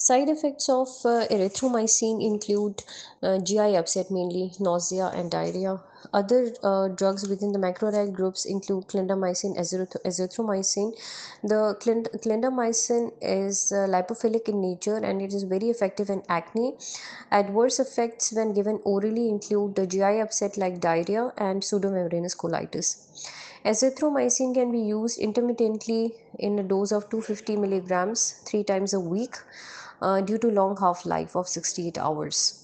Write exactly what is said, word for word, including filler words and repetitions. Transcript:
Side effects of uh, erythromycin include uh, G I upset, mainly nausea and diarrhea. Other uh, drugs within the macrolide groups include clindamycin, azithromycin. azithromycin. The clind- clindamycin is uh, lipophilic in nature and it is very effective in acne. Adverse effects when given orally include the G I upset like diarrhea and pseudomembranous colitis. Azithromycin can be used intermittently in a dose of two hundred fifty milligrams three times a week uh, due to long half-life of sixty-eight hours.